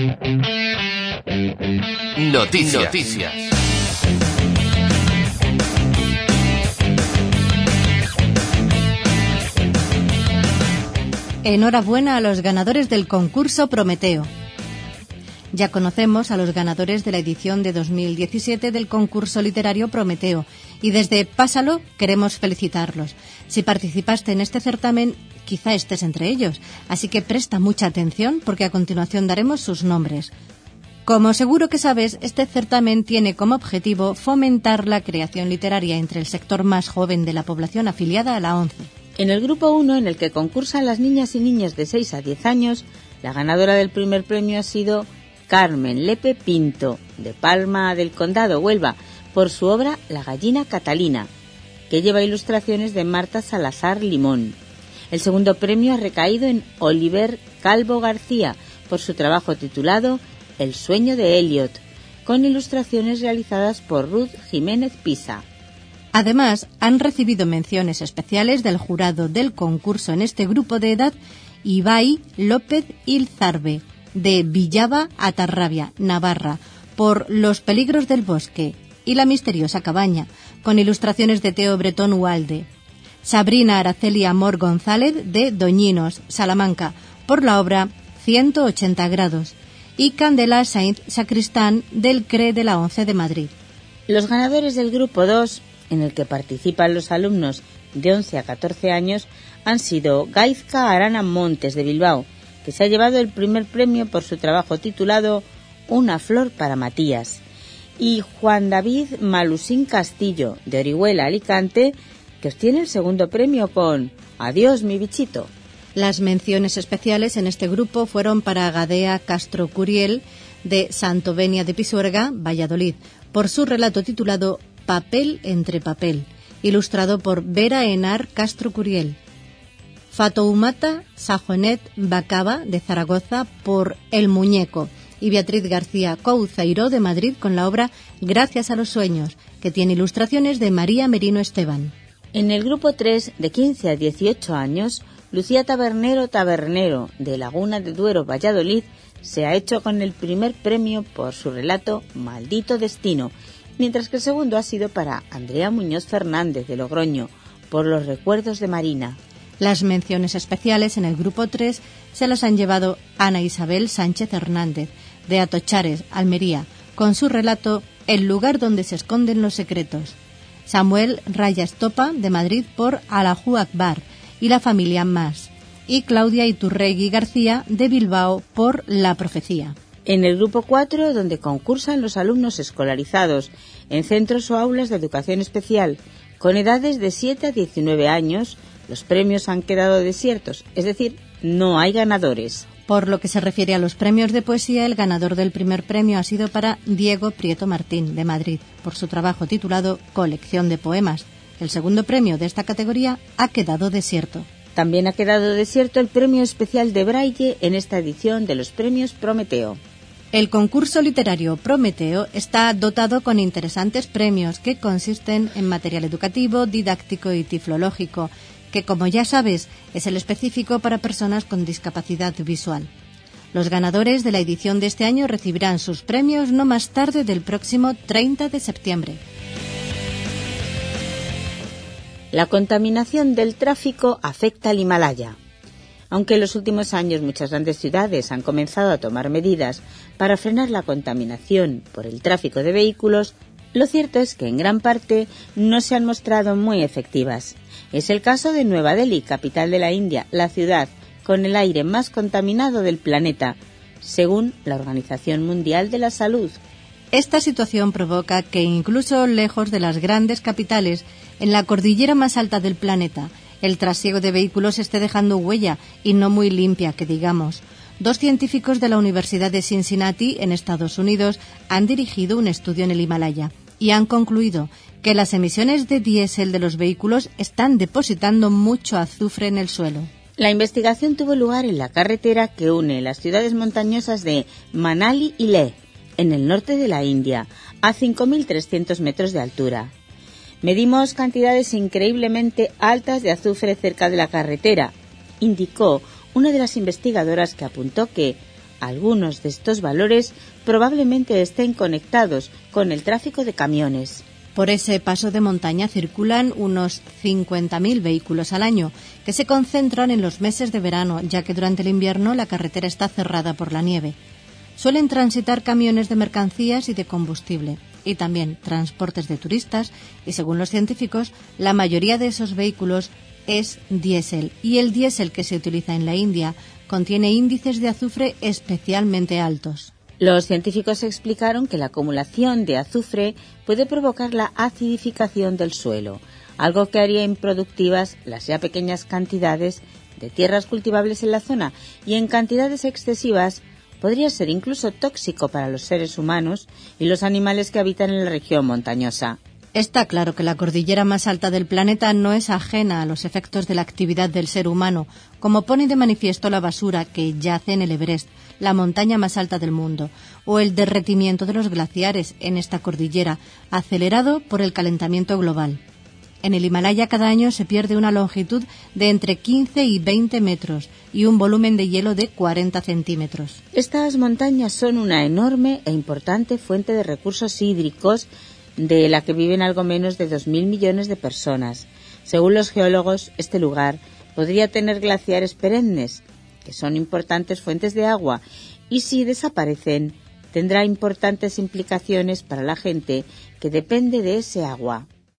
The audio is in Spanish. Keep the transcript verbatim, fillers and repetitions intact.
Noticias. Noticias. Enhorabuena a los ganadores del concurso Prometeo. Ya conocemos a los ganadores de la edición de dos mil diecisiete del concurso literario Prometeo y desde Pásalo queremos felicitarlos. Si participaste en este certamen, quizá estés entre ellos, así que presta mucha atención porque a continuación daremos sus nombres. Como seguro que sabes, este certamen tiene como objetivo fomentar la creación literaria entre el sector más joven de la población afiliada a la ONCE. En el grupo uno, en el que concursan las niñas y niños de seis a diez años, la ganadora del primer premio ha sido Carmen Lepe Pinto, de Palma del Condado, Huelva, por su obra La gallina Catalina, que lleva ilustraciones de Marta Salazar Limón. El segundo premio ha recaído en Oliver Calvo García, por su trabajo titulado El sueño de Elliot, con ilustraciones realizadas por Ruth Jiménez Pisa. Además, han recibido menciones especiales del jurado del concurso en este grupo de edad Ibai López Ilzarbe, de Villava Atarrabia, Navarra, por Los peligros del bosque y La misteriosa cabaña, con ilustraciones de Teo Bretón Ualde. Sabrina Araceli Amor González, de Doñinos, Salamanca, por la obra ciento ochenta grados, y Candela Sainz Sacristán, del C R E de la ONCE de Madrid. Los ganadores del grupo dos, en el que participan los alumnos de once a catorce años, han sido Gaizka Arana Montes, de Bilbao, que se ha llevado el primer premio por su trabajo titulado Una flor para Matías, y Juan David Malusín Castillo, de Orihuela, Alicante, que obtiene el segundo premio con Adiós, mi bichito. Las menciones especiales en este grupo fueron para Gadea Castro Curiel, de Santovenia de Pisuerga, Valladolid, por su relato titulado Papel entre papel, ilustrado por Vera Enar Castro Curiel. Fatoumata Sajonet Bacaba, de Zaragoza, por El muñeco, y Beatriz García Couceiro, de Madrid, con la obra Gracias a los sueños, que tiene ilustraciones de María Merino Esteban. En el grupo tres, de quince a dieciocho años, Lucía Tabernero Tabernero, de Laguna de Duero, Valladolid, se ha hecho con el primer premio por su relato Maldito destino, mientras que el segundo ha sido para Andrea Muñoz Fernández, de Logroño, por Los recuerdos de Marina. Las menciones especiales en el grupo tres se las han llevado Ana Isabel Sánchez Hernández, de Atochares, Almería, con su relato El lugar donde se esconden los secretos. Samuel Raya Estopa, de Madrid, por Allahu Akbar y la familia Más, y Claudia Iturregui García, de Bilbao, por La profecía. En el grupo cuatro, donde concursan los alumnos escolarizados en centros o aulas de educación especial con edades de siete a diecinueve años, los premios han quedado desiertos, es decir, no hay ganadores. Por lo que se refiere a los premios de poesía, el ganador del primer premio ha sido para Diego Prieto Martín, de Madrid, por su trabajo titulado Colección de poemas. El segundo premio de esta categoría ha quedado desierto. También ha quedado desierto el premio especial de Braille en esta edición de los premios Prometeo. El concurso literario Prometeo está dotado con interesantes premios que consisten en material educativo, didáctico y tiflológico, que, como ya sabes, es el específico para personas con discapacidad visual. Los ganadores de la edición de este año recibirán sus premios no más tarde del próximo treinta de septiembre. La contaminación del tráfico afecta al Himalaya. Aunque en los últimos años muchas grandes ciudades han comenzado a tomar medidas para frenar la contaminación por el tráfico de vehículos, lo cierto es que en gran parte no se han mostrado muy efectivas. Es el caso de Nueva Delhi, capital de la India, la ciudad con el aire más contaminado del planeta, según la Organización Mundial de la Salud. Esta situación provoca que incluso lejos de las grandes capitales, en la cordillera más alta del planeta, el trasiego de vehículos esté dejando huella y no muy limpia, que digamos. Dos científicos de la Universidad de Cincinnati, en Estados Unidos, han dirigido un estudio en el Himalaya y han concluido que las emisiones de diésel de los vehículos están depositando mucho azufre en el suelo. La investigación tuvo lugar en la carretera que une las ciudades montañosas de Manali y Leh, en el norte de la India, a cinco mil trescientos metros de altura. Medimos cantidades increíblemente altas de azufre cerca de la carretera, indicó una de las investigadoras, que apuntó que, Algunos de estos valores probablemente estén conectados con el tráfico de camiones. Por ese paso de montaña circulan unos cincuenta mil vehículos al año, que se concentran en los meses de verano, ya que durante el invierno la carretera está cerrada por la nieve. Suelen transitar camiones de mercancías y de combustible, y también transportes de turistas, y según los científicos, la mayoría de esos vehículos es diésel, y el diésel que se utiliza en la India contiene índices de azufre especialmente altos. Los científicos explicaron que la acumulación de azufre puede provocar la acidificación del suelo, algo que haría improductivas las ya pequeñas cantidades de tierras cultivables en la zona, y en cantidades excesivas podría ser incluso tóxico para los seres humanos y los animales que habitan en la región montañosa. Está claro que la cordillera más alta del planeta no es ajena a los efectos de la actividad del ser humano, como pone de manifiesto la basura que yace en el Everest, la montaña más alta del mundo, o el derretimiento de los glaciares en esta cordillera, acelerado por el calentamiento global. En el Himalaya cada año se pierde una longitud de entre quince y veinte metros y un volumen de hielo de cuarenta centímetros. Estas montañas son una enorme e importante fuente de recursos hídricos de la que viven algo menos de dos mil millones de personas. Según los geólogos, este lugar podría tener glaciares perennes, que son importantes fuentes de agua, y si desaparecen, tendrá importantes implicaciones para la gente que depende de ese agua.